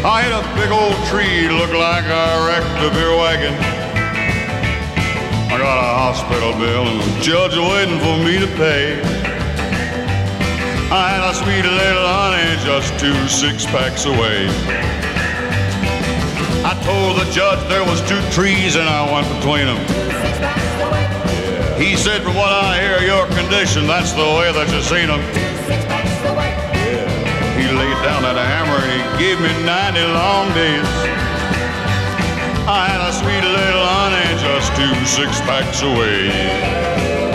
I hit a big old tree, looked like I wrecked the beer wagon. I got a hospital bill and the judge waiting for me to pay. I had a sweet little honey just 2 6-packs away. I told the judge there was 2 trees and I went between them. He said, from what I hear, your condition, that's the way that you seen them. He laid down that hammer and he gave me 90 long days. I had a sweet little honey just 2 6-packs away.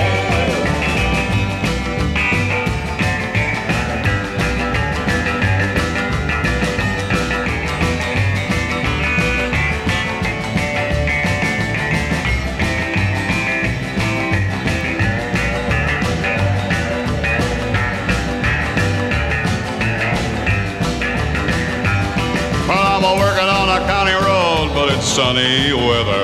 I'm working on a county road, but it's sunny weather.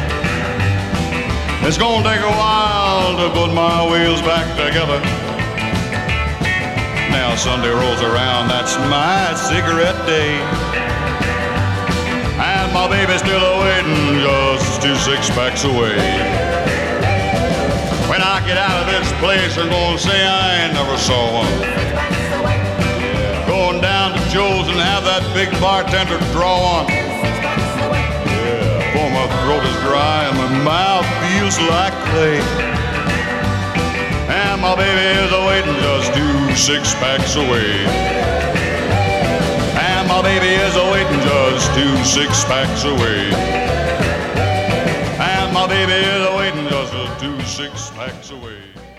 It's gonna take a while to put my wheels back together. Now Sunday rolls around, that's my cigarette day. And my baby's still awaiting, just 2 6-packs away. When I get out of this place, I'm gonna say I ain't never saw one. Going down to Joe's and have that big bartender draw on. Yeah, for my throat is dry and my mouth feels like clay. And my baby is awaiting just 2 6-packs away. And my baby is awaiting just 2 6-packs away. And my baby is awaiting just 2 6-packs away.